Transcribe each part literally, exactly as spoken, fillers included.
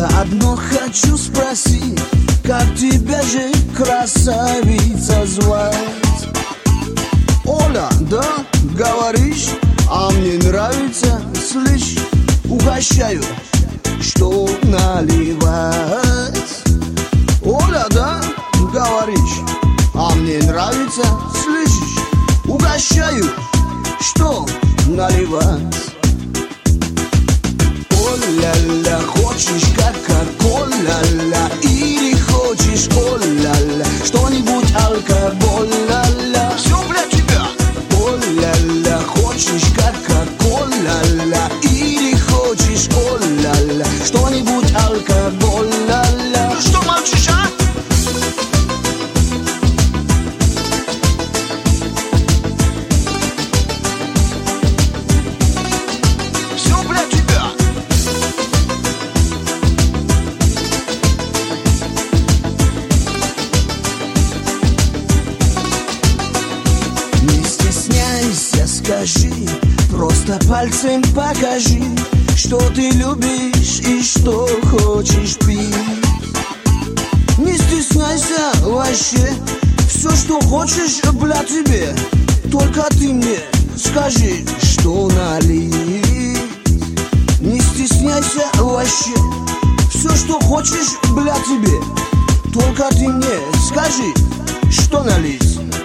Заодно хочу спросить, как тебя же, красавица, звать? Оля, да, говоришь, а мне нравится, слышь, угощаю, что наливать. Оля, да, говоришь, а мне нравится, слышишь, угощаю, что наливать. О-ля-ля, хочешь кока-кола-ля, или хочешь о-ля-ля, что-нибудь алкоголь-ля-ля. Все для тебя. О-ля-ля, хочешь кока-кола-ля, или хочешь о-ля-ля, что-нибудь алкоголь-ля-ля. Ну что молчишь, а? Скажи, просто пальцем покажи, что ты любишь и что хочешь пить. Не стесняйся вообще, все, что хочешь, бля, тебе. Только ты мне скажи, что налить. Не стесняйся вообще, все, что хочешь, бля, тебе. Только ты мне скажи, что налить.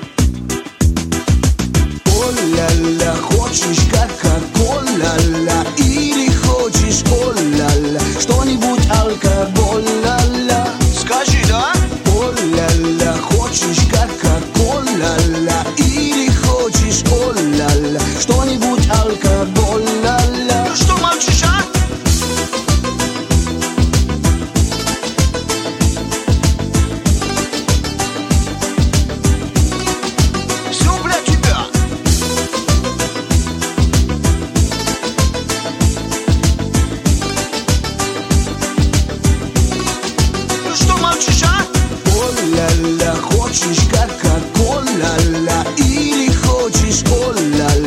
О-ля-ля, хочешь кока-кола-ля, или хочешь о-ля-ля, что-нибудь алкоголь-ля-ля. Скажи, да? О-ля-ля, хочешь кока-кола-ля, или хочешь о-ля-ля, что-нибудь алкоголь-ля-ля. Ну что молчишь, а? О-ля-ля, хочешь кока-кола-ля, или хочешь о-ля-ля,